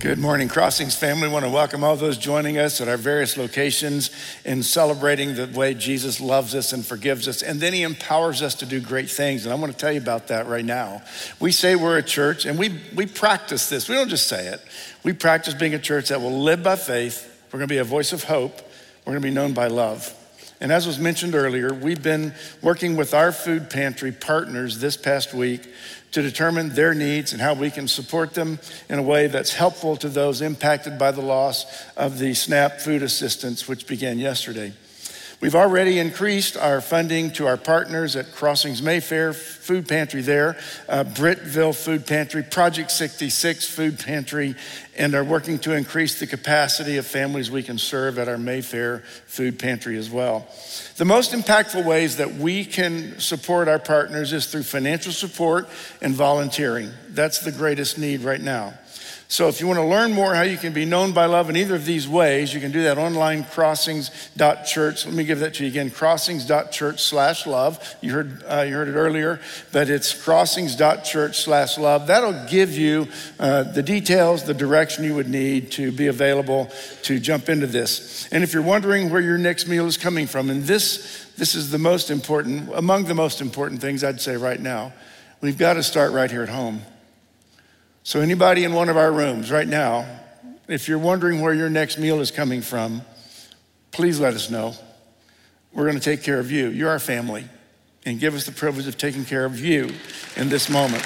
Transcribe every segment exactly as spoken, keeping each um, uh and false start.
Good morning, Crossings family. I want to welcome all those joining us at our various locations in celebrating the way Jesus loves us and forgives us, and then he empowers us to do great things. And I want to tell you about that right now. We say we're a church, and we, we practice this. We don't just say it. We practice being a church that will live by faith. We're going to be a voice of hope. We're going to be known by love. And as was mentioned earlier, we've been working with our food pantry partners this past week to determine their needs and how we can support them in a way that's helpful to those impacted by the loss of the SNAP food assistance, which began yesterday. We've already increased our funding to our partners at Crossings Mayfair Food Pantry there, uh, Brittville Food Pantry, Project sixty-six Food Pantry, and are working to increase the capacity of families we can serve at our Mayfair Food Pantry as well. The most impactful ways that we can support our partners is through financial support and volunteering. That's the greatest need right now. So if you want to learn more how you can be known by love in either of these ways, you can do that online, crossings dot church. Let me give that to you again, crossings dot church slash love. You heard uh, you heard it earlier, but it's crossings dot church slash love. That'll give you uh, the details, the direction you would need to be available to jump into this. And if you're wondering where your next meal is coming from, and this, this is the most important, among the most important things I'd say right now, we've got to start right here at home. So anybody in one of our rooms right now, if you're wondering where your next meal is coming from, please let us know. We're going to take care of you. You're our family, and give us the privilege of taking care of you in this moment.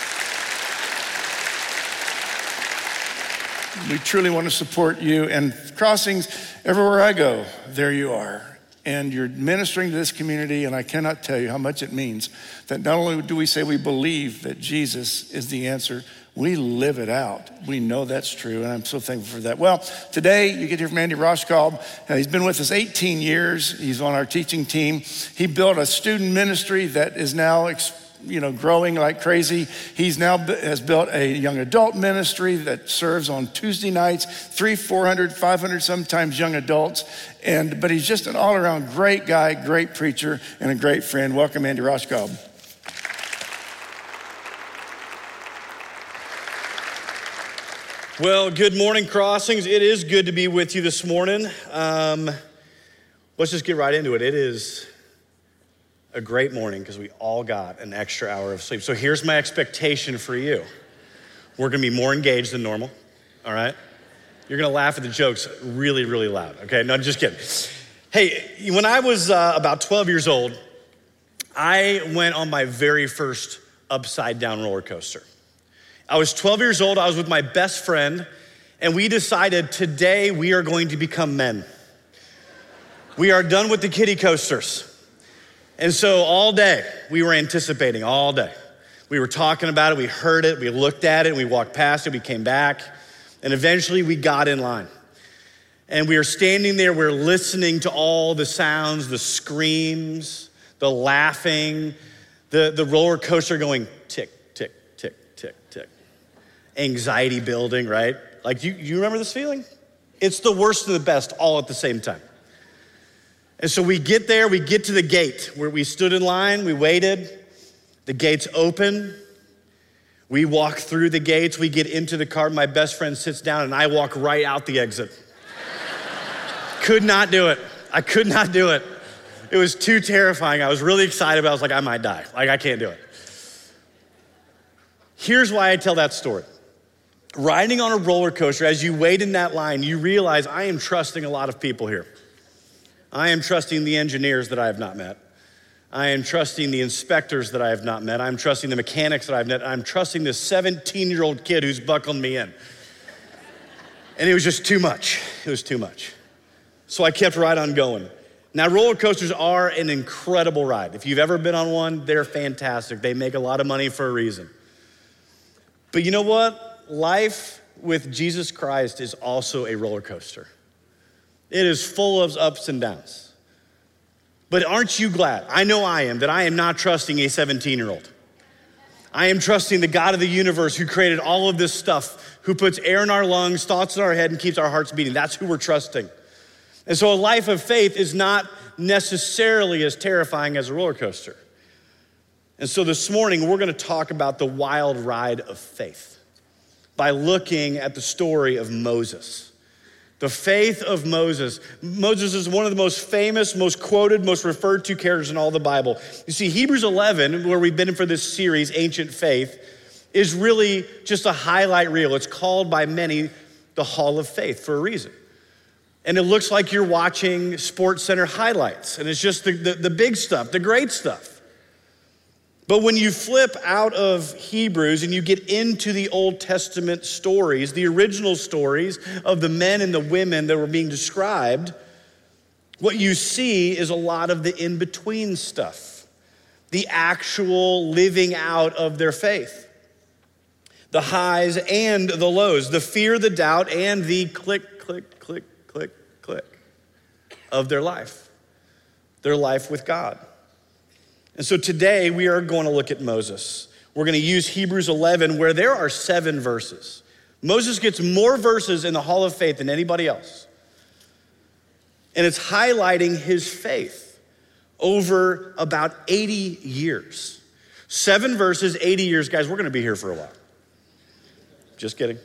We truly want to support you, and Crossings, everywhere I go, there you are. And you're ministering to this community, and I cannot tell you how much it means that not only do we say we believe that Jesus is the answer, we live it out. We know that's true, and I'm so thankful for that. Well, today you get to hear from Andy Roshkolb. Uh, he's been with us eighteen years. He's on our teaching team. He built a student ministry that is now you know, growing like crazy. He's now has built a young adult ministry that serves on Tuesday nights, three, four hundred, five hundred sometimes young adults. And but he's just an all-around great guy, great preacher, and a great friend. Welcome, Andy Roshkolb. Well, good morning, Crossings. It is good to be with you this morning. Um, let's just get right into it. It is a great morning because we all got an extra hour of sleep. So here's my expectation for you. We're gonna be more engaged than normal, all right? You're gonna laugh at the jokes really, really loud, okay? No, just kidding. Hey, when I was uh, about twelve years old, I went on my very first upside down roller coaster. I was twelve years old, I was with my best friend, and we decided today we are going to become men. We are done with the kiddie coasters. And so all day, we were anticipating, all day. We were talking about it, we heard it, we looked at it, we walked past it, we came back, and eventually we got in line. And we were standing there, we were listening to all the sounds, the screams, the laughing, the, the roller coaster going tick, tick, tick, tick, tick. Anxiety building, right? Like, you, you remember this feeling? It's the worst and the best all at the same time. And so we get there, we get to the gate where we stood in line, we waited, the gates open, we walk through the gates, we get into the car, my best friend sits down and I walk right out the exit. Could not do it, I could not do it. It was too terrifying, I was really excited, but I was like, I might die, like I can't do it. Here's why I tell that story. Riding on a roller coaster, as you wait in that line, you realize I am trusting a lot of people here. I am trusting the engineers that I have not met. I am trusting the inspectors that I have not met. I'm trusting the mechanics that I've met. I'm trusting this seventeen-year-old kid who's buckled me in. And it was just too much. It was too much. So I kept right on going. Now, roller coasters are an incredible ride. If you've ever been on one, they're fantastic. They make a lot of money for a reason. But you know what? Life with Jesus Christ is also a roller coaster. It is full of ups and downs. But aren't you glad, I know I am, that I am not trusting a seventeen-year-old. I am trusting the God of the universe who created all of this stuff, who puts air in our lungs, thoughts in our head, and keeps our hearts beating. That's who we're trusting. And so a life of faith is not necessarily as terrifying as a roller coaster. And so this morning, we're gonna talk about the wild ride of faith. by looking at the story of Moses. The faith of Moses. Moses is one of the most famous, most quoted, most referred to characters in all the Bible. You see, Hebrews eleven, where we've been in for this series, Ancient Faith, is really just a highlight reel. It's called by many the Hall of Faith for a reason. And it looks like you're watching Sports Center highlights, and it's just the, the, the big stuff, the great stuff. But when you flip out of Hebrews and you get into the Old Testament stories, the original stories of the men and the women that were being described, what you see is a lot of the in-between stuff, the actual living out of their faith, the highs and the lows, the fear, the doubt, and the click, click, click, click, click of their life, their life with God. And so today we are going to look at Moses. We're going to use Hebrews eleven, where there are seven verses. Moses gets more verses in the Hall of Faith than anybody else. And it's highlighting his faith over about eighty years. Seven verses, eighty years. Guys, we're going to be here for a while. Just kidding.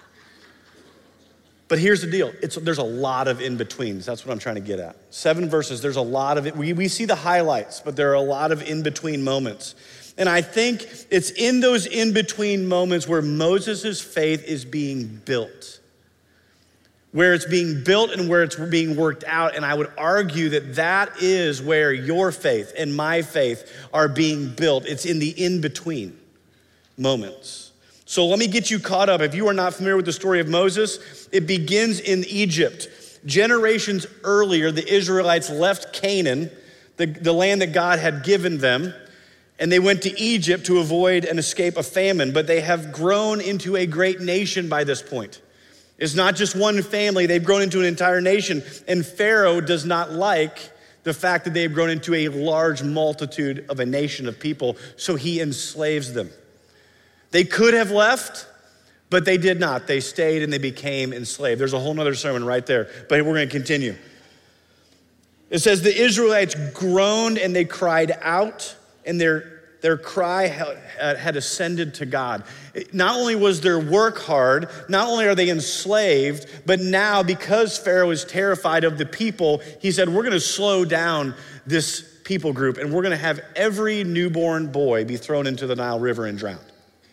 But here's the deal. It's, there's a lot of in-betweens. That's what I'm trying to get at. Seven verses, there's a lot of it. We, we see the highlights, but there are a lot of in-between moments. And I think it's in those in-between moments where Moses' faith is being built, where it's being built and where it's being worked out. And I would argue that that is where your faith and my faith are being built. It's in the in-between moments. So let me get you caught up. If you are not familiar with the story of Moses, it begins in Egypt. Generations earlier, the Israelites left Canaan, the, the land that God had given them, and they went to Egypt to avoid and escape a famine. But they have grown into a great nation by this point. It's not just one family, they've grown into an entire nation. And Pharaoh does not like the fact that they've grown into a large multitude of a nation of people, so he enslaves them. They could have left, but they did not. They stayed and they became enslaved. There's a whole nother sermon right there, but we're gonna continue. It says, the Israelites groaned and they cried out, and their, their cry had ascended to God. Not only was their work hard, not only are they enslaved, but now because Pharaoh is terrified of the people, he said, we're gonna slow down this people group and we're gonna have every newborn boy be thrown into the Nile River and drowned.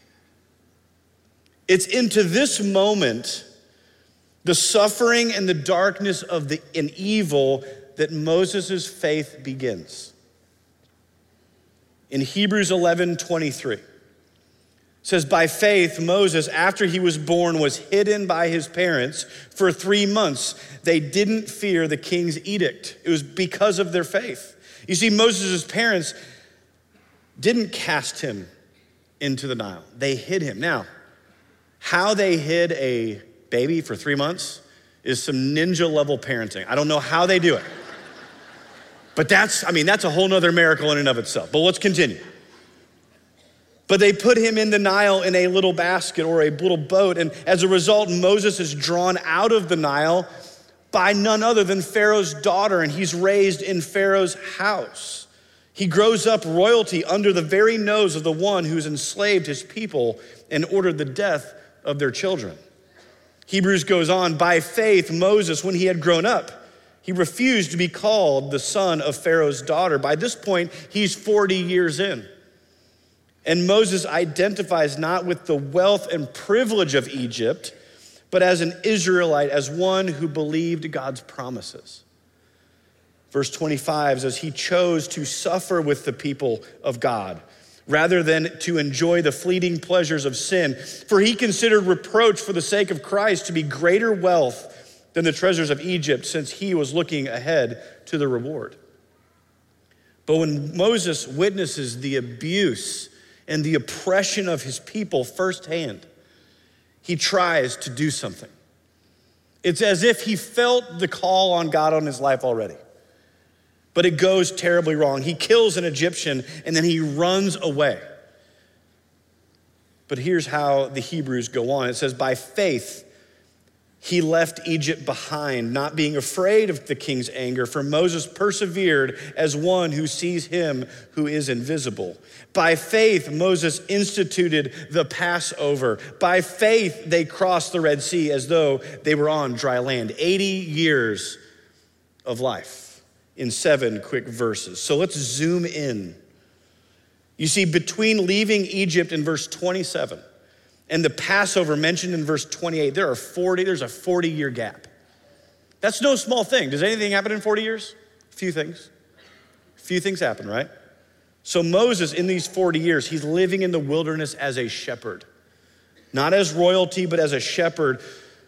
It's into this moment, the suffering and the darkness of the and evil, that Moses' faith begins. In Hebrews eleven twenty-three, it says, by faith, Moses, after he was born, was hidden by his parents for three months. They didn't fear the king's edict. It was because of their faith. You see, Moses' parents didn't cast him into the Nile. They hid him. Now, how they hid a baby for three months is some ninja level parenting. I don't know how they do it. But that's, I mean, that's a whole nother miracle in and of itself. But let's continue. But they put him in the Nile in a little basket or a little boat. And as a result, Moses is drawn out of the Nile by none other than Pharaoh's daughter. And he's raised in Pharaoh's house. He grows up royalty under the very nose of the one who's enslaved his people and ordered the death of their children. Hebrews goes on, by faith, Moses, when he had grown up, he refused to be called the son of Pharaoh's daughter. By this point, he's forty years in. And Moses identifies not with the wealth and privilege of Egypt, but as an Israelite, as one who believed God's promises. Verse twenty-five says, he chose to suffer with the people of God rather than to enjoy the fleeting pleasures of sin. For he considered reproach for the sake of Christ to be greater wealth than the treasures of Egypt, since he was looking ahead to the reward. But when Moses witnesses the abuse and the oppression of his people firsthand, he tries to do something. It's as if he felt the call on God on his life already. But it goes terribly wrong. He kills an Egyptian and then he runs away. But here's how the Hebrews go on. It says, by faith, He left Egypt behind, not being afraid of the king's anger, for Moses persevered as one who sees him who is invisible. By faith, Moses instituted the Passover. By faith, they crossed the Red Sea as though they were on dry land. eighty years of life in seven quick verses. So let's zoom in. You see, between leaving Egypt in verse twenty-seven and the Passover mentioned in verse twenty-eight, there are forty, there's a forty year gap. That's no small thing. Does anything happen in forty years? A few things. A few things happen, right? So Moses, in these forty years, he's living in the wilderness as a shepherd. Not as royalty, but as a shepherd.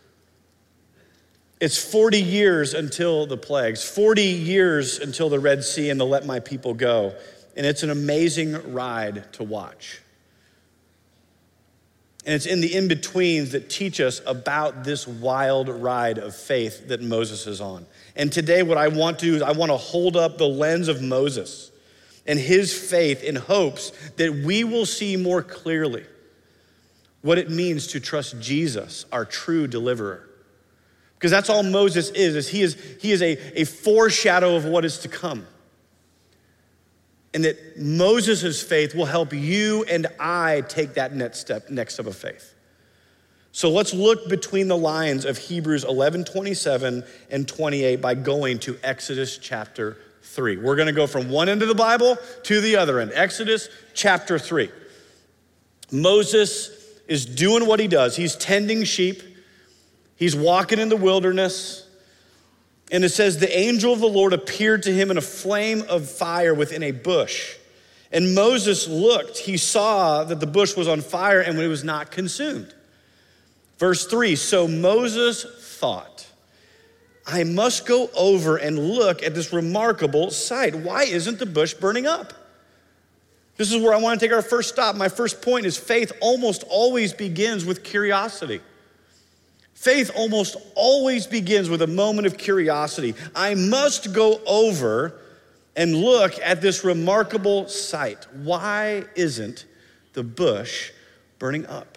It's forty years until the plagues, forty years until the Red Sea and the let my people go. And it's an amazing ride to watch. And it's in the in-betweens that teach us about this wild ride of faith that Moses is on. And today what I want to do is I want to hold up the lens of Moses and his faith in hopes that we will see more clearly what it means to trust Jesus, our true deliverer. Because that's all Moses is, is he is, he is a, a foreshadow of what is to come. And that Moses' faith will help you and I take that next step, next step of faith. So let's look between the lines of Hebrews eleven, twenty-seven and twenty-eight by going to Exodus chapter three. We're gonna go from one end of the Bible to the other end. Exodus chapter three. Moses is doing what he does. He's tending sheep. He's walking in the wilderness. And it says, the angel of the Lord appeared to him in a flame of fire within a bush. And Moses looked, he saw that the bush was on fire and it was not consumed. Verse three, so Moses thought, I must go over and look at this remarkable sight. Why isn't the bush burning up? This is where I want to take our first stop. My first point is faith almost always begins with curiosity. Faith almost always begins with a moment of curiosity. I must go over and look at this remarkable sight. Why isn't the bush burning up?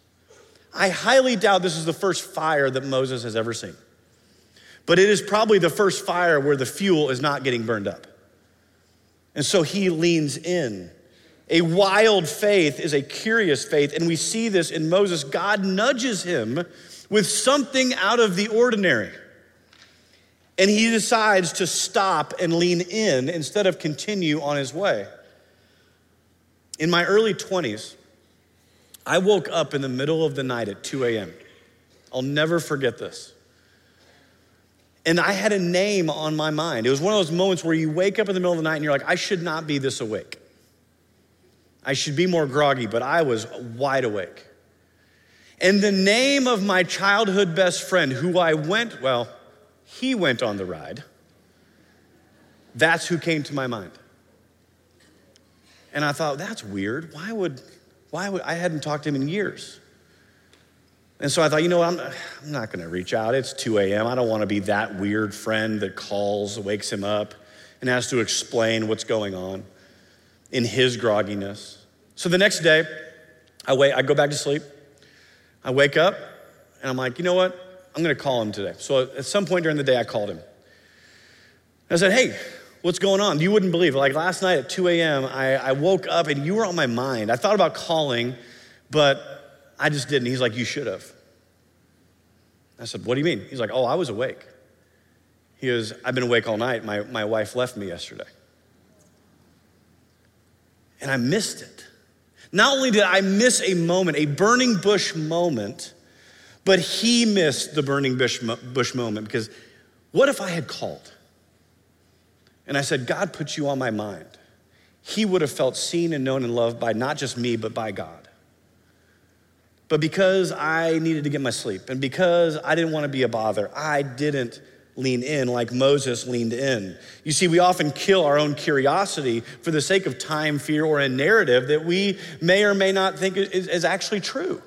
I highly doubt this is the first fire that Moses has ever seen. But it is probably the first fire where the fuel is not getting burned up. And so he leans in. A wild faith is a curious faith, and we see this in Moses. God nudges him with something out of the ordinary. And he decides to stop and lean in instead of continue on his way. In my early twenties, I woke up in the middle of the night at two a.m. I'll never forget this. And I had a name on my mind. It was one of those moments where you wake up in the middle of the night and you're like, I should not be this awake. I should be more groggy, but I was wide awake. And the name of my childhood best friend, who I went, well, he went on the ride. That's who came to my mind. And I thought, that's weird. Why would, why would, I hadn't talked to him in years. And so I thought, you know what, I'm, I'm not gonna reach out. It's two a.m. I don't wanna be that weird friend that calls, wakes him up, and has to explain what's going on in his grogginess. So the next day, I wait, I go back to sleep. I wake up and I'm like, you know what? I'm gonna call him today. So at some point during the day, I called him. I said, hey, what's going on? You wouldn't believe it. Like last night at two a.m., I, I woke up and you were on my mind. I thought about calling, but I just didn't. He's like, you should have. I said, what do you mean? He's like, oh, I was awake. He goes, I've been awake all night. My, my wife left me yesterday. And I missed it. Not only did I miss a moment, a burning bush moment, but he missed the burning bush, bush moment because what if I had called? And I said, God put you on my mind. He would have felt seen and known and loved by not just me, but by God. But because I needed to get my sleep and because I didn't want to be a bother, I didn't lean in like Moses leaned in. You see, we often kill our own curiosity for the sake of time, fear, or a narrative that we may or may not think is, is actually true.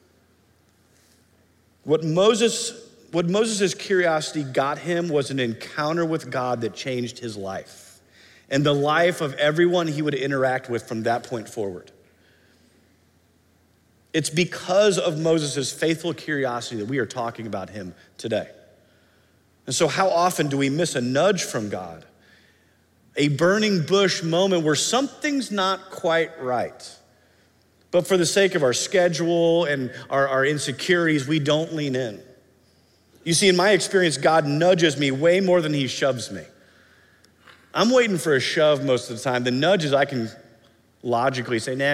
What Moses, what Moses' curiosity got him was an encounter with God that changed his life and the life of everyone he would interact with from that point forward. It's because of Moses' faithful curiosity that we are talking about him today. And so how often do we miss a nudge from God? A burning bush moment where something's not quite right. But for the sake of our schedule and our, our insecurities, we don't lean in. You see, in my experience, God nudges me way more than he shoves me. I'm waiting for a shove most of the time. The nudges, I can logically say, nah.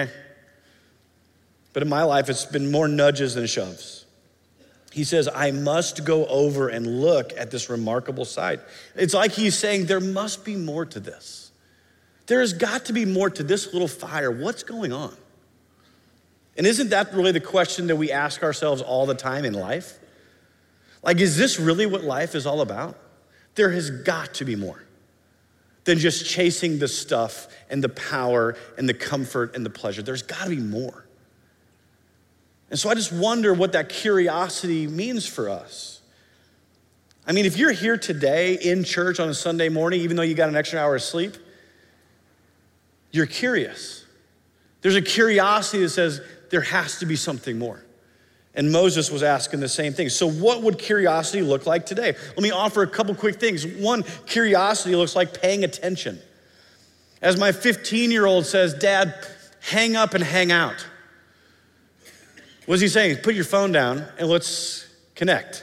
But in my life, it's been more nudges than shoves. He says, I must go over and look at this remarkable sight. It's like he's saying, there must be more to this. There has got to be more to this little fire. What's going on? And isn't that really the question that we ask ourselves all the time in life? Like, is this really what life is all about? There has got to be more than just chasing the stuff and the power and the comfort and the pleasure. There's got to be more. And so I just wonder what that curiosity means for us. I mean, if you're here today in church on a Sunday morning, even though you got an extra hour of sleep, you're curious. There's a curiosity that says there has to be something more. And Moses was asking the same thing. So what would curiosity look like today? Let me offer a couple quick things. One, curiosity looks like paying attention. As my fifteen-year-old says, Dad, hang up and hang out. What's he saying? Put your phone down and let's connect.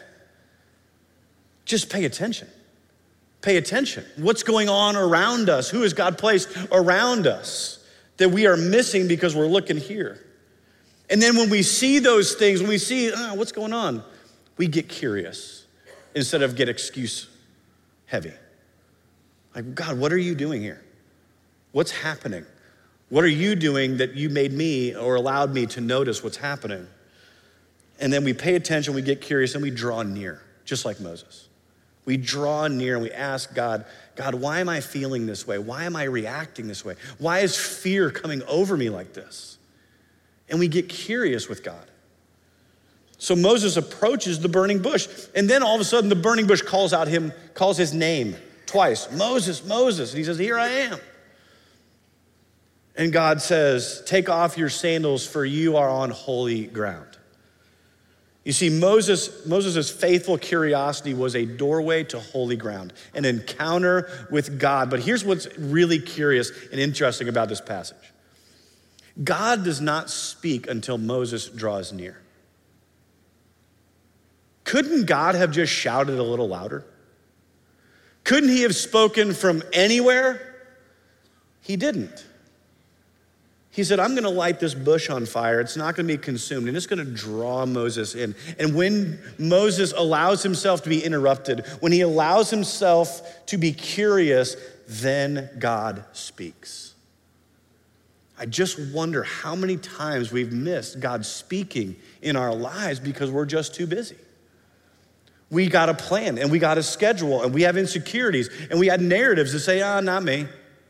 Just pay attention. Pay attention. What's going on around us? Who has God placed around us that we are missing because we're looking here? And then when we see those things, when we see, oh, what's going on? We get curious instead of get excuse heavy. Like, God, what are you doing here? What's happening? What are you doing that you made me or allowed me to notice what's happening? And then we pay attention, we get curious, and we draw near, just like Moses. We draw near and we ask God, God, why am I feeling this way? Why am I reacting this way? Why is fear coming over me like this? And we get curious with God. So Moses approaches the burning bush, and then all of a sudden the burning bush calls out him, calls his name twice, Moses, Moses. And he says, here I am. And God says, take off your sandals, for you are on holy ground. You see, Moses, Moses' faithful curiosity was a doorway to holy ground, an encounter with God. But here's what's really curious and interesting about this passage. God does not speak until Moses draws near. Couldn't God have just shouted a little louder? Couldn't he have spoken from anywhere? He didn't. He said, I'm gonna light this bush on fire. It's not gonna be consumed, and it's gonna draw Moses in. And when Moses allows himself to be interrupted, when he allows himself to be curious, then God speaks. I just wonder how many times we've missed God speaking in our lives because we're just too busy. We got a plan, and we got a schedule, and we have insecurities, and we had narratives that say, ah, not me.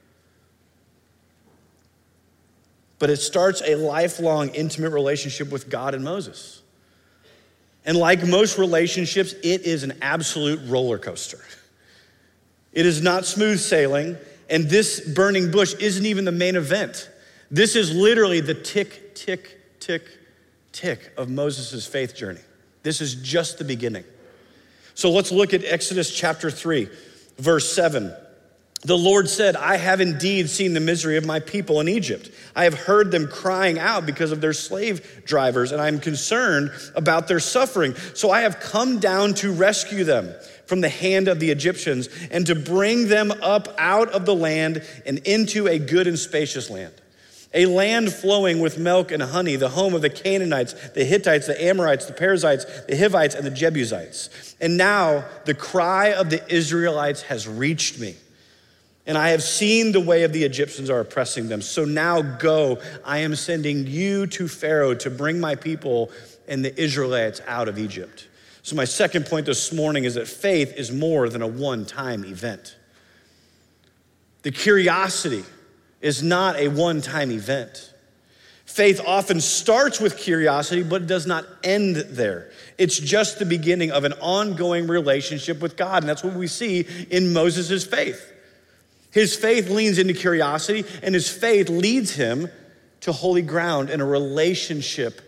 But it starts a lifelong, intimate relationship with God and Moses. And like most relationships, it is an absolute roller coaster. It is not smooth sailing, and this burning bush isn't even the main event. This is literally the tick, tick, tick, tick of Moses' faith journey. This is just the beginning. So let's look at Exodus chapter three, verse seven. The Lord said, I have indeed seen the misery of my people in Egypt. I have heard them crying out because of their slave drivers, and I am concerned about their suffering. So I have come down to rescue them from the hand of the Egyptians and to bring them up out of the land and into a good and spacious land, a land flowing with milk and honey, the home of the Canaanites, the Hittites, the Amorites, the Perizzites, the Hivites, and the Jebusites. And now the cry of the Israelites has reached me, and I have seen the way of the Egyptians are oppressing them. So now go, I am sending you to Pharaoh to bring my people and the Israelites out of Egypt. So my second point this morning is that faith is more than a one-time event. The curiosity is not a one-time event. Faith often starts with curiosity, but it does not end there. It's just the beginning of an ongoing relationship with God, and that's what we see in Moses' faith. His faith leans into curiosity, and his faith leads him to holy ground and a relationship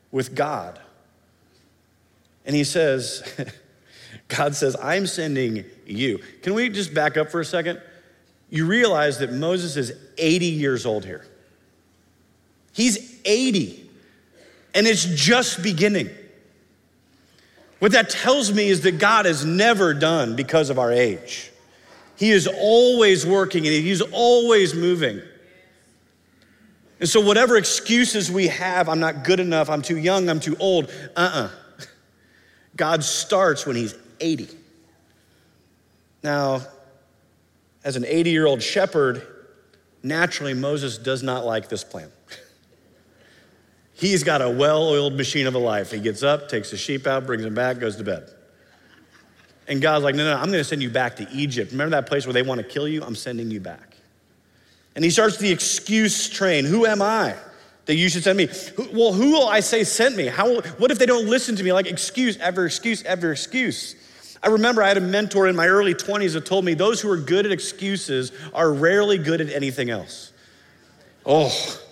with God. And he says, God says, I'm sending you. Can we just back up for a second? You realize that Moses is eighty years old here. He's eighty, and it's just beginning. What that tells me is that God is never done because of our age. He is always working and he's always moving. And so whatever excuses we have, I'm not good enough, I'm too young, I'm too old, uh-uh. God starts when he's eighty. Now, as an eighty-year-old shepherd, naturally Moses does not like this plan. He's got a well-oiled machine of a life. He gets up, takes the sheep out, brings them back, goes to bed. And God's like, no, no, no, I'm gonna send you back to Egypt. Remember that place where they wanna kill you? I'm sending you back. And he starts the excuse train. Who am I that you should send me? Well, who will I say sent me? How? What if they don't listen to me? Like excuse, ever excuse, ever excuse. I remember I had a mentor in my early twenties that told me those who are good at excuses are rarely good at anything else. Oh,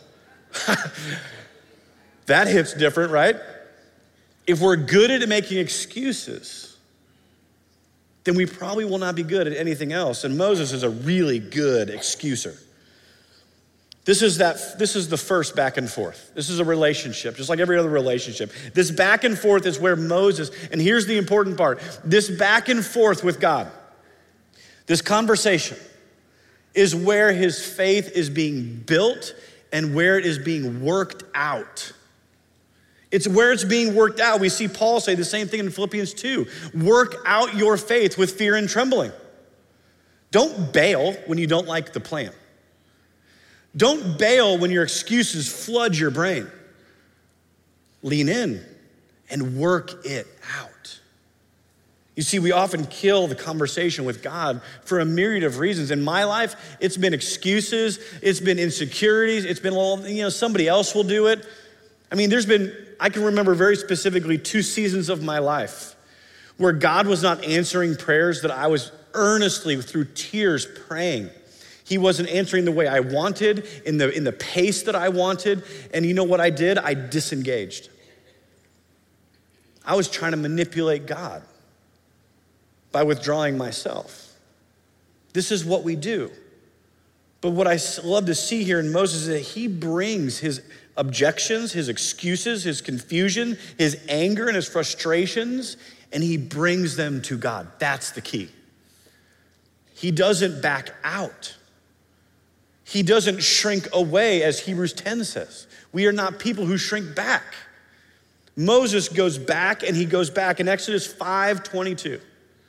that hits different, right? If we're good at making excuses, then we probably will not be good at anything else. And Moses is a really good excuser. This is that. This is the first back and forth. This is a relationship, just like every other relationship. This back and forth is where Moses, and here's the important part, this back and forth with God, this conversation is where his faith is being built and where it is being worked out. It's where it's being worked out. We see Paul say the same thing in Philippians two. Work out your faith with fear and trembling. Don't bail when you don't like the plan. Don't bail when your excuses flood your brain. Lean in and work it out. You see, we often kill the conversation with God for a myriad of reasons. In my life, it's been excuses, it's been insecurities, it's been all, you know, somebody else will do it. I mean, there's been, I can remember very specifically two seasons of my life where God was not answering prayers that I was earnestly through tears praying. He wasn't answering the way I wanted, in the, in the pace that I wanted. And you know what I did? I disengaged. I was trying to manipulate God by withdrawing myself. This is what we do. But what I love to see here in Moses is that he brings his objections, his excuses, his confusion, his anger, and his frustrations, and he brings them to God. That's the key. He doesn't back out. He doesn't shrink away, as Hebrews ten says. We are not people who shrink back. Moses goes back, and he goes back in Exodus five twenty-two.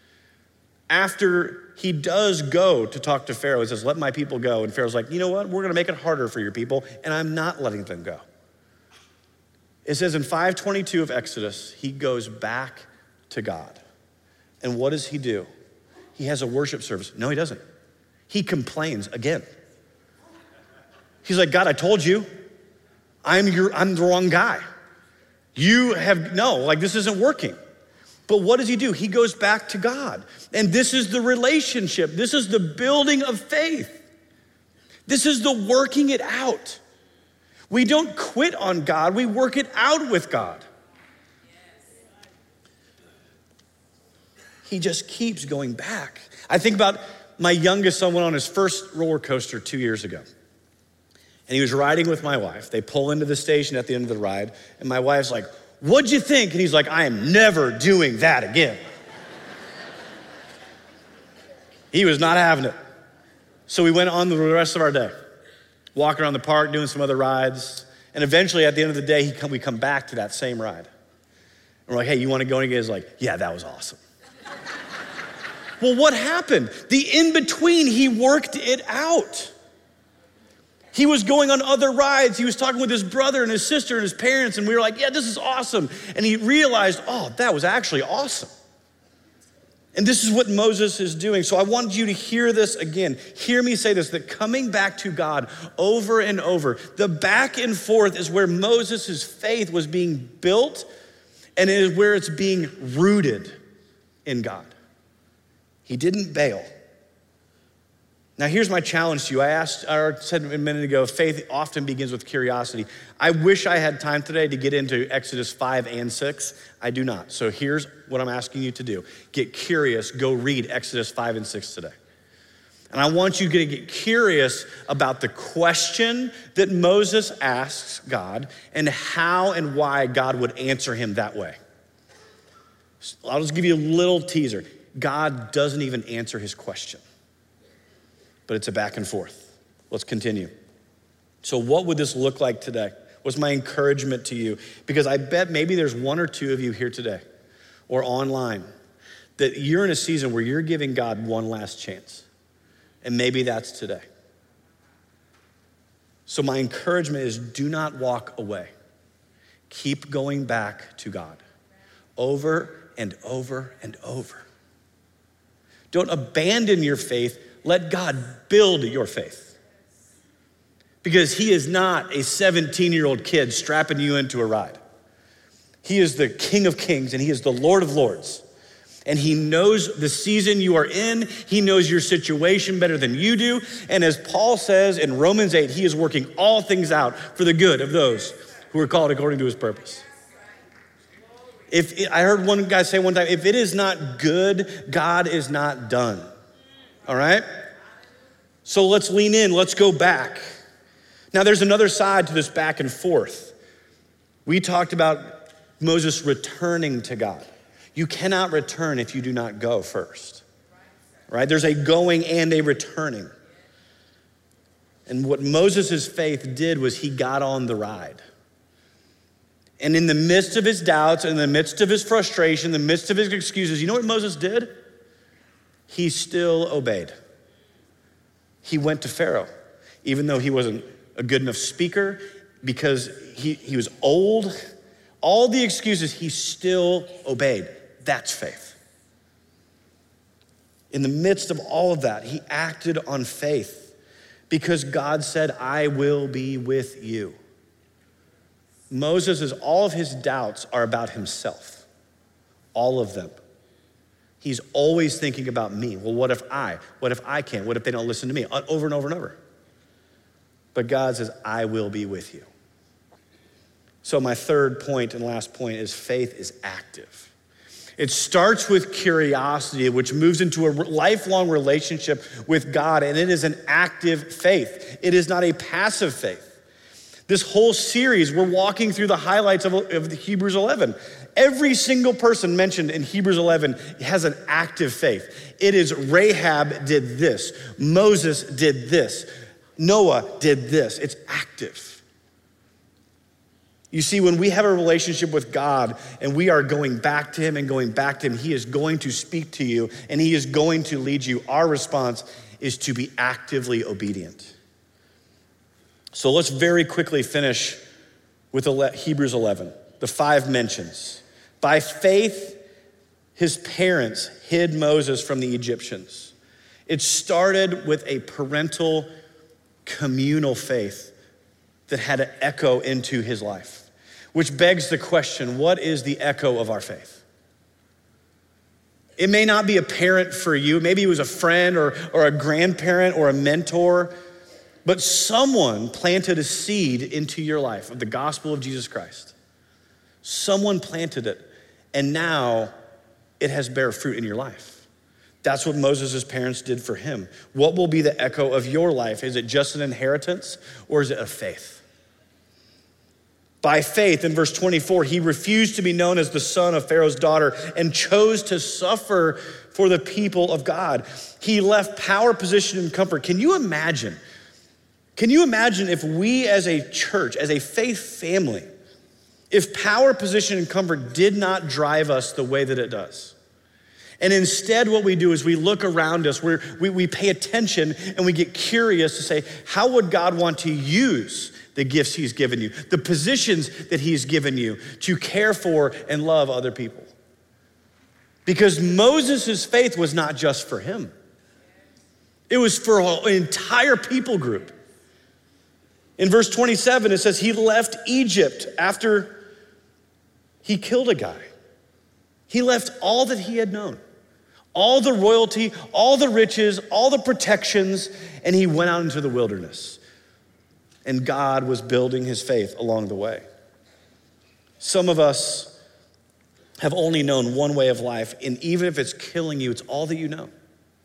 After he does go to talk to Pharaoh, he says, let my people go. And Pharaoh's like, you know what? We're gonna make it harder for your people, and I'm not letting them go. It says in five twenty-two of Exodus, he goes back to God. And what does he do? He has a worship service. No, he doesn't. He complains again. He's like, God, I told you, I'm your, I'm the wrong guy. You have, no, like this isn't working. But what does he do? He goes back to God. And this is the relationship. This is the building of faith. This is the working it out. We don't quit on God, we work it out with God. He just keeps going back. I think about my youngest son went on his first roller coaster two years ago. And he was riding with my wife. They pull into the station at the end of the ride, and my wife's like, what'd you think? And he's like, I am never doing that again. He was not having it. So we went on the rest of our day, walking around the park, doing some other rides. And eventually at the end of the day, he come, we come back to that same ride. And we're like, hey, you wanna go again? He's like, yeah, that was awesome. Well, what happened? The in-between, he worked it out. He was going on other rides. He was talking with his brother and his sister and his parents, and we were like, yeah, this is awesome. And he realized, oh, that was actually awesome. And this is what Moses is doing. So I want you to hear this again. Hear me say this, that coming back to God over and over, the back and forth is where Moses' faith was being built, and it is where it's being rooted in God. He didn't bail. Now, here's my challenge to you. I asked, or said a minute ago, faith often begins with curiosity. I wish I had time today to get into Exodus five and six. I do not. So here's what I'm asking you to do. Get curious, go read Exodus five and six today. And I want you to get curious about the question that Moses asks God and how and why God would answer him that way. I'll just give you a little teaser. God doesn't even answer his question, but it's a back and forth. Let's continue. So what would this look like today? What's my encouragement to you? Because I bet maybe there's one or two of you here today or online that you're in a season where you're giving God one last chance. And maybe that's today. So my encouragement is do not walk away. Keep going back to God over and over and over. Don't abandon your faith. Let God build your faith. Because he is not a seventeen-year-old kid strapping you into a ride. He is the King of Kings and he is the Lord of Lords. And he knows the season you are in. He knows your situation better than you do. And as Paul says in Romans eight, he is working all things out for the good of those who are called according to his purpose. If it, I heard one guy say one time, if it is not good, God is not done. All right? So let's lean in, let's go back. Now there's another side to this back and forth. We talked about Moses returning to God. You cannot return if you do not go first, right? There's a going and a returning. And what Moses' faith did was he got on the ride. And in the midst of his doubts, in the midst of his frustration, in the midst of his excuses, you know what Moses did? He still obeyed. He went to Pharaoh, even though he wasn't a good enough speaker, because he, he was old. All the excuses, he still obeyed. That's faith. In the midst of all of that, he acted on faith because God said, I will be with you. Moses, all of his doubts are about himself. All of them. He's always thinking about me. Well, what if I? What if I can't? What if they don't listen to me? Over and over and over. But God says, I will be with you. So my third point and last point is faith is active. It starts with curiosity, which moves into a lifelong relationship with God, and it is an active faith. It is not a passive faith. This whole series, we're walking through the highlights of, of the Hebrews eleven. Every single person mentioned in Hebrews eleven has an active faith. It is Rahab did this, Moses did this, Noah did this. It's active. You see, when we have a relationship with God and we are going back to him and going back to him, he is going to speak to you and he is going to lead you. Our response is to be actively obedient. So let's very quickly finish with Hebrews eleven, the five mentions. By faith, his parents hid Moses from the Egyptians. It started with a parental communal faith that had an echo into his life, which begs the question, what is the echo of our faith? It may not be a parent for you. Maybe it was a friend or, or a grandparent or a mentor, but someone planted a seed into your life of the gospel of Jesus Christ. Someone planted it, and now it has bear fruit in your life. That's what Moses' parents did for him. What will be the echo of your life? Is it just an inheritance or is it a faith? By faith, in verse twenty-four, he refused to be known as the son of Pharaoh's daughter and chose to suffer for the people of God. He left power, position, and comfort. Can you imagine? Can you imagine if we as a church, as a faith family, if power, position, and comfort did not drive us the way that it does? And instead what we do is we look around us, we're, we, we pay attention and we get curious to say, how would God want to use the gifts he's given you, the positions that he's given you to care for and love other people? Because Moses' faith was not just for him. It was for an entire people group. In verse twenty-seven, it says he left Egypt after he killed a guy. He left all that he had known, all the royalty, all the riches, all the protections, and he went out into the wilderness. And God was building his faith along the way. Some of us have only known one way of life, and even if it's killing you, it's all that you know.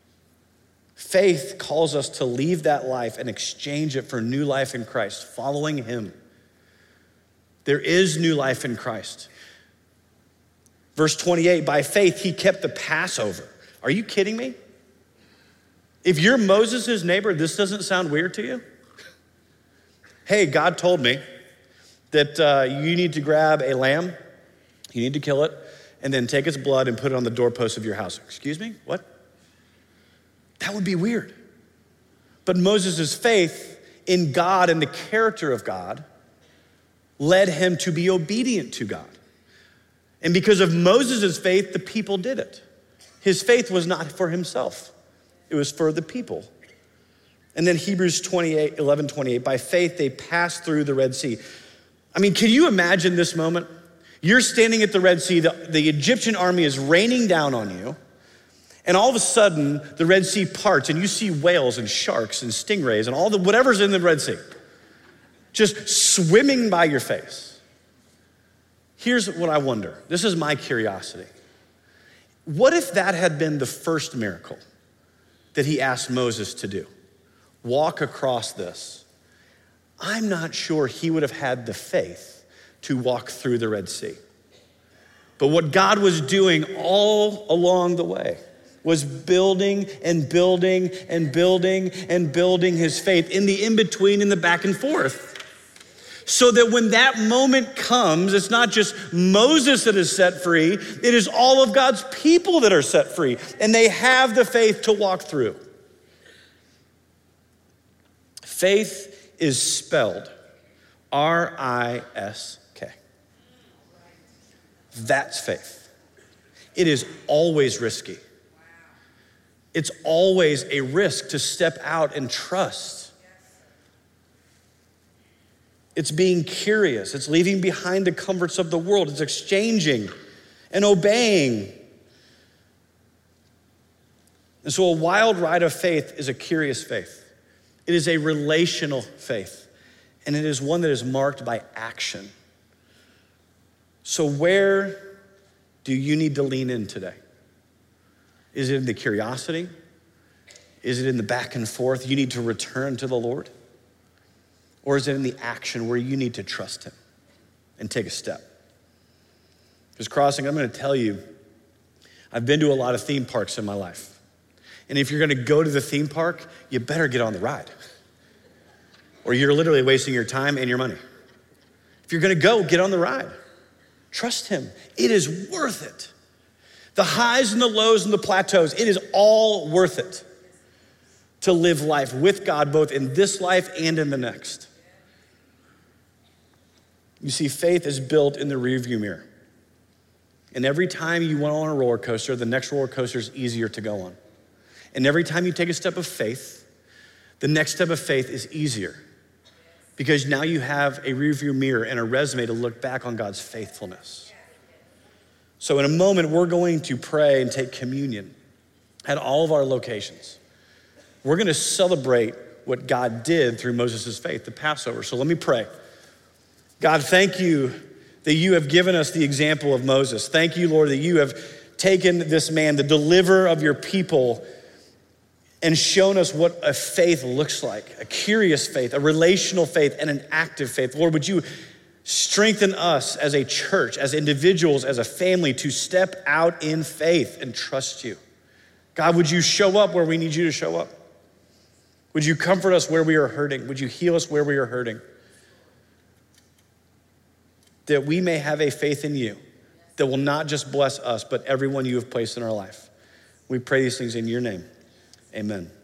Faith calls us to leave that life and exchange it for new life in Christ, following him. There is new life in Christ. Verse twenty-eight, by faith, he kept the Passover. Are you kidding me? If you're Moses' neighbor, this doesn't sound weird to you? Hey, God told me that uh, you need to grab a lamb, you need to kill it, and then take its blood and put it on the doorpost of your house. Excuse me, what? That would be weird. But Moses' faith in God and the character of God led him to be obedient to God. And because of Moses' faith, the people did it. His faith was not for himself. It was for the people. And then Hebrews twenty-eight, eleven, twenty-eight, by faith they passed through the Red Sea. I mean, can you imagine this moment? You're standing at the Red Sea, the, the Egyptian army is raining down on you, and all of a sudden the Red Sea parts and you see whales and sharks and stingrays and all the whatever's in the Red Sea just swimming by your face. Here's what I wonder. This is my curiosity. What if that had been the first miracle that he asked Moses to do? Walk across this. I'm not sure he would have had the faith to walk through the Red Sea. But what God was doing all along the way was building and building and building and building his faith in the in-between, in the back and forth. So that when that moment comes, it's not just Moses that is set free, it is all of God's people that are set free, and they have the faith to walk through. Faith is spelled R I S K. That's faith. It is always risky. It's always a risk to step out and trust. It's being curious. It's leaving behind the comforts of the world. It's exchanging and obeying. And so a wild ride of faith is a curious faith. It is a relational faith, and it is one that is marked by action. So where do you need to lean in today? Is it in the curiosity? Is it in the back and forth? You need to return to the Lord? Or is it in the action where you need to trust him and take a step? Because Crossing, I'm gonna tell you, I've been to a lot of theme parks in my life. And if you're gonna go to the theme park, you better get on the ride. Or you're literally wasting your time and your money. If you're gonna go, get on the ride. Trust him. It is worth it. The highs and the lows and the plateaus, it is all worth it to live life with God, both in this life and in the next. You see, faith is built in the rearview mirror. And every time you went on a roller coaster, the next roller coaster is easier to go on. And every time you take a step of faith, the next step of faith is easier, because now you have a rearview mirror and a resume to look back on God's faithfulness. So in a moment, we're going to pray and take communion at all of our locations. We're gonna celebrate what God did through Moses' faith, the Passover. So let me pray. God, thank you that you have given us the example of Moses. Thank you, Lord, that you have taken this man, the deliverer of your people, and shown us what a faith looks like, a curious faith, a relational faith, and an active faith. Lord, would you strengthen us as a church, as individuals, as a family, to step out in faith and trust you. God, would you show up where we need you to show up? Would you comfort us where we are hurting? Would you heal us where we are hurting? That we may have a faith in you that will not just bless us, but everyone you have placed in our life. We pray these things in your name. Amen.